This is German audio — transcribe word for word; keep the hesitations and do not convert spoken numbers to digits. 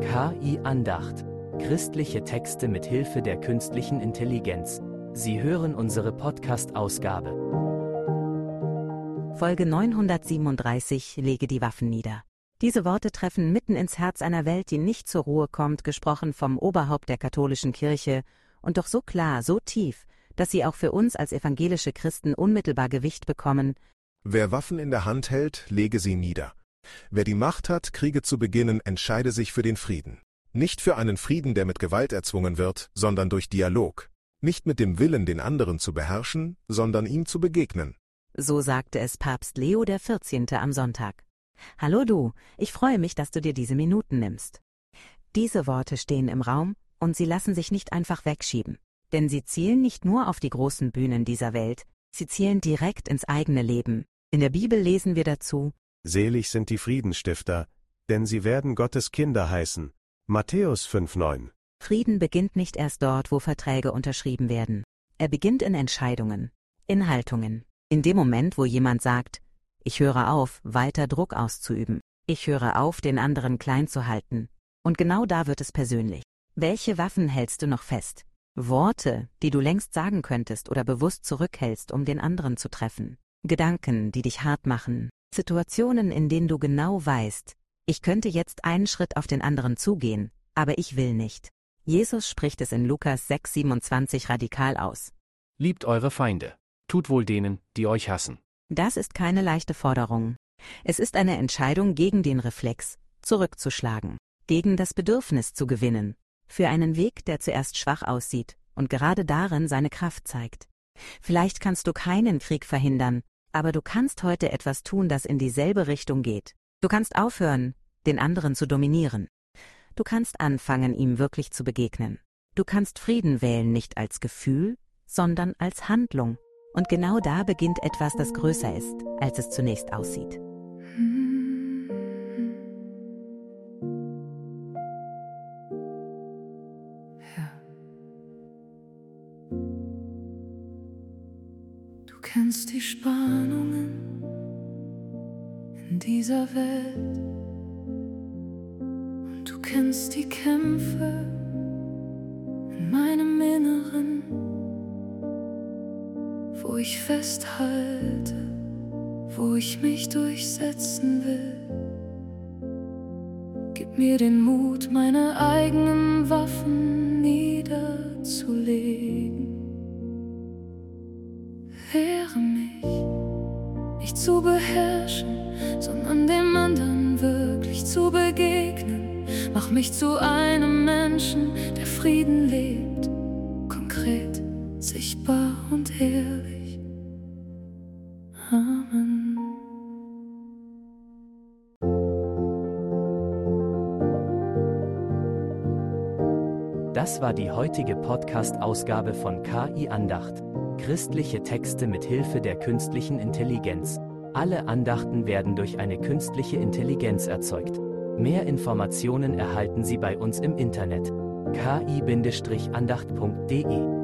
K I-Andacht. Christliche Texte mit Hilfe der künstlichen Intelligenz. Sie hören unsere Podcast-Ausgabe. Folge neunhundertsiebenunddreißig: Lege die Waffen nieder. Diese Worte treffen mitten ins Herz einer Welt, die nicht zur Ruhe kommt, gesprochen vom Oberhaupt der katholischen Kirche, und doch so klar, so tief, dass sie auch für uns als evangelische Christen unmittelbar Gewicht bekommen. Wer Waffen in der Hand hält, lege sie nieder. Wer die Macht hat, Kriege zu beginnen, entscheide sich für den Frieden. Nicht für einen Frieden, der mit Gewalt erzwungen wird, sondern durch Dialog. Nicht mit dem Willen, den anderen zu beherrschen, sondern ihm zu begegnen. So sagte es Papst Leo der vierzehnte am Sonntag. Hallo du, ich freue mich, dass du dir diese Minuten nimmst. Diese Worte stehen im Raum und sie lassen sich nicht einfach wegschieben. Denn sie zielen nicht nur auf die großen Bühnen dieser Welt, sie zielen direkt ins eigene Leben. In der Bibel lesen wir dazu: Selig sind die Friedensstifter, denn sie werden Gottes Kinder heißen. Matthäus fünf neun. Frieden beginnt nicht erst dort, wo Verträge unterschrieben werden. Er beginnt in Entscheidungen, in Haltungen. In dem Moment, wo jemand sagt: Ich höre auf, weiter Druck auszuüben. Ich höre auf, den anderen klein zu halten. Und genau da wird es persönlich. Welche Waffen hältst du noch fest? Worte, die du längst sagen könntest oder bewusst zurückhältst, um den anderen zu treffen. Gedanken, die dich hart machen. Situationen, in denen du genau weißt: Ich könnte jetzt einen Schritt auf den anderen zugehen, aber ich will nicht. Jesus spricht es in Lukas sechs siebenundzwanzig radikal aus. Liebt eure Feinde. Tut wohl denen, die euch hassen. Das ist keine leichte Forderung. Es ist eine Entscheidung gegen den Reflex, zurückzuschlagen, gegen das Bedürfnis zu gewinnen, für einen Weg, der zuerst schwach aussieht und gerade darin seine Kraft zeigt. Vielleicht kannst du keinen Krieg verhindern, aber du kannst heute etwas tun, das in dieselbe Richtung geht. Du kannst aufhören, den anderen zu dominieren. Du kannst anfangen, ihm wirklich zu begegnen. Du kannst Frieden wählen, nicht als Gefühl, sondern als Handlung. Und genau da beginnt etwas, das größer ist, als es zunächst aussieht. Ja. Du kennst die Spannungen in dieser Welt und du kennst die Kämpfe in meinem Inneren, wo ich festhalte, wo ich mich durchsetzen will. Gib mir den Mut, meine eigenen Waffen niederzulegen. Lehre mich, nicht zu beherrschen, sondern dem anderen wirklich zu begegnen. Mach mich zu einem Menschen, der Frieden lebt, konkret, sichtbar und ehrlich. Amen. Das war die heutige Podcast-Ausgabe von K I-Andacht. Christliche Texte mit Hilfe der künstlichen Intelligenz. Alle Andachten werden durch eine künstliche Intelligenz erzeugt. Mehr Informationen erhalten Sie bei uns im Internet: k i Bindestrich andacht punkt de.